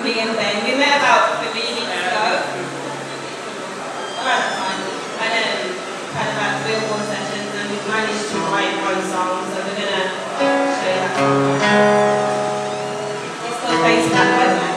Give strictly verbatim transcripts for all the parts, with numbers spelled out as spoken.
me and Ben. We met about three weeks ago. Around that time. And then kind of had billboard sessions and we've managed to write one song, so we're gonna show you that. It's called Face Back Weather.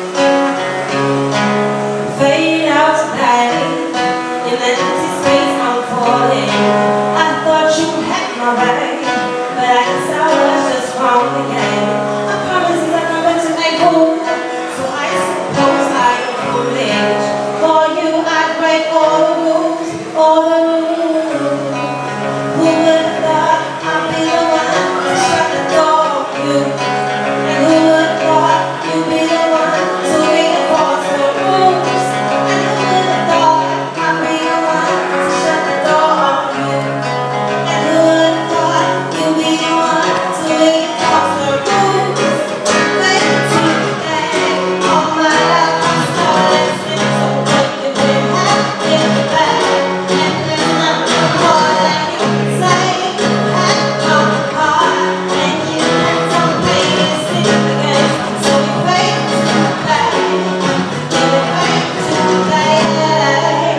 Fade out tonight in the empty space I'm falling. I thought you had my right, but I guess I was just wrong again. I promise that I'm going to make home, so I suppose I am foolish. For you I'd break all the rules, all the rules. Who would have thought I'd be the one to shut the door on you? And who would have thought you'd be the one to reinforce the rules? And who would have thought I'd be the one to shut the door on you? And who would have thought you'd be the one to reinforce the rules? Wait till today, all my life I started listening to what you did have in the bag. And there's nothing more that you can say. Had come apart, and you had some pain to sleep again. So we fade to black, yeah, we fade to black.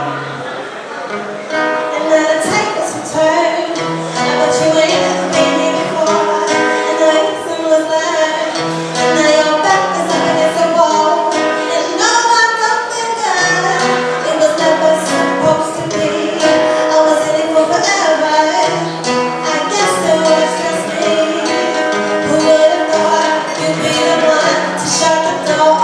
And then the tables would turn, and but you ain't never been here before. And the reason was learned, and now your back is up against the wall. And you know I'm something good. It was never supposed to be. I was in it for forever. I guess it was just me. Who would have thought you'd be the one to shut the door